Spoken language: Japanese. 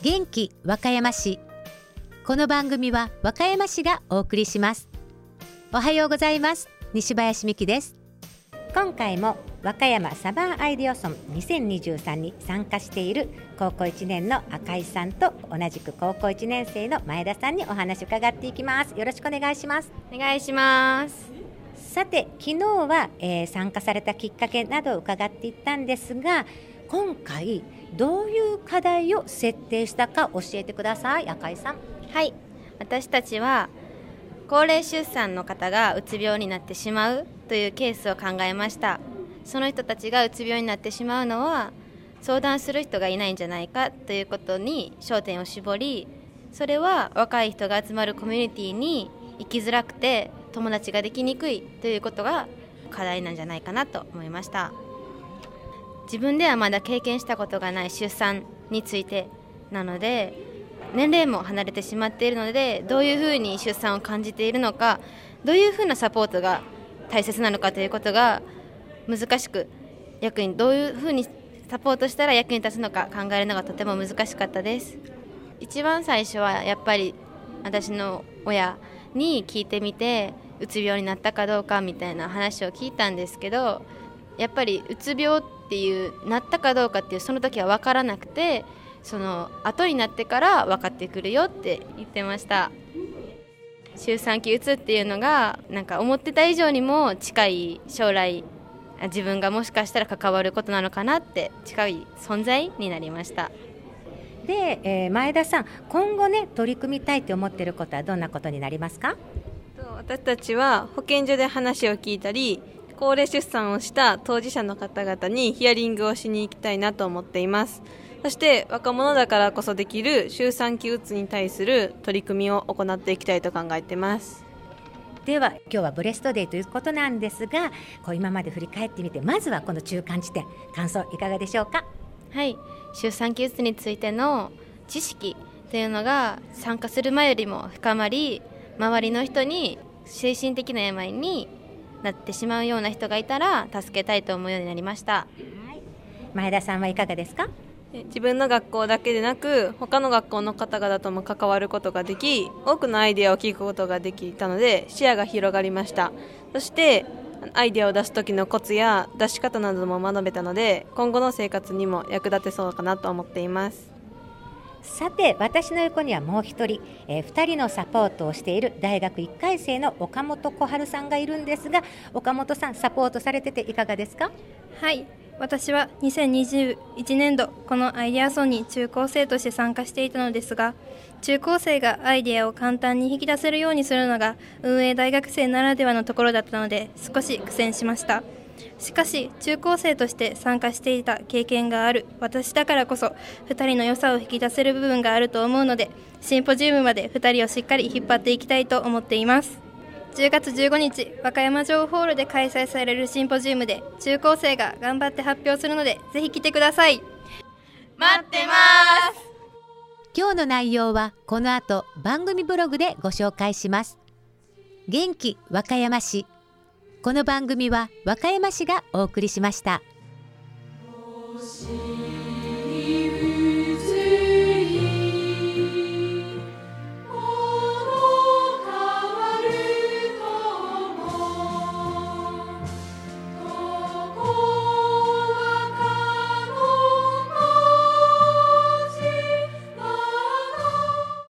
元気和歌山市。この番組は和歌山市がお送りします。おはようございます。西林美希です。今回も和歌山サバーアイデアソン2023に参加している高校1年の赤井さんと同じく高校1年生の前田さんにお話を伺っていきます。よろしくお願いします。 お願いします。 さて昨日は、参加されたきっかけなどを伺っていったんですが、今回どういう課題を設定したか教えてください。赤井さん。 はい、私たちは高齢出産の方がうつ病になってしまうというケースを考えました。その人たちがうつ病になってしまうのは相談する人がいないんじゃないかということに焦点を絞り、それは若い人が集まるコミュニティに生きづらくて友達ができにくいということが課題なんじゃないかなと思いました。自分ではまだ経験したことがない出産についてなので、年齢も離れてしまっているので、どういうふうに出産を感じているのか、どういうふうなサポートが大切なのかということが難しく、どういうふうにサポートしたら役に立つのか考えるのがとても難しかったです。一番最初はやっぱり私の親に聞いてみて、うつ病になったかどうかみたいな話を聞いたんですけど、やっぱりうつ病っていうなったかどうかっていうその時は分からなくて、その後になってから分かってくるよって言ってました。周産期うつっていうのが思ってた以上にも近い将来、自分がもしかしたら関わることなのかなって近い存在になりました。 で、前田さん、今後ね取り組みたいと思っていることはどんなことになりますか？ 私たちは保健所で話を聞いたり、高齢出産をした当事者の方々にヒアリングをしに行きたいなと思っています。そして若者だからこそできる周産期うつに対する取り組みを行っていきたいと考えています。 では今日はブレストデーということなんですが、今まで振り返ってみて、まずはこの中間地点、感想いかがでしょうか？ はい、周産期うつについての知識というのが参加する前よりも深まり、周りの人に精神的な病になってしまうような人がいたら助けたいと思うようになりました。 はい、前田さんはいかがですか？ 自分の学校だけでなく他の学校の方々とも関わることができ、多くのアイデアを聞くことができたので視野が広がりました。そしてアイデアを出す時のコツや出し方なども学べたので、今後の生活にも役立てそうかなと思っています。 さて私の横にはもう一人、2人のサポートをしている大学1回生の岡本小春さんがいるんですが、岡本さん、サポートされてていかがですか？ はい、私は2021年度このアイデアソンに中高生として参加していたのですが、中高生がアイデアを簡単に引き出せるようにするのが運営大学生ならではのところだったので、少し苦戦しました。しかし中高生として参加していた経験がある私だからこそ2人の良さを引き出せる部分があると思うので、シンポジウムまで2人をしっかり引っ張っていきたいと思っています。10月15日和歌山城ホールで開催されるシンポジウムで中高生が頑張って発表するので、ぜひ来てください。 待ってます。 今日の内容はこの後番組ブログでご紹介します。元気和歌山市。この番組は和歌山市がお送りしました。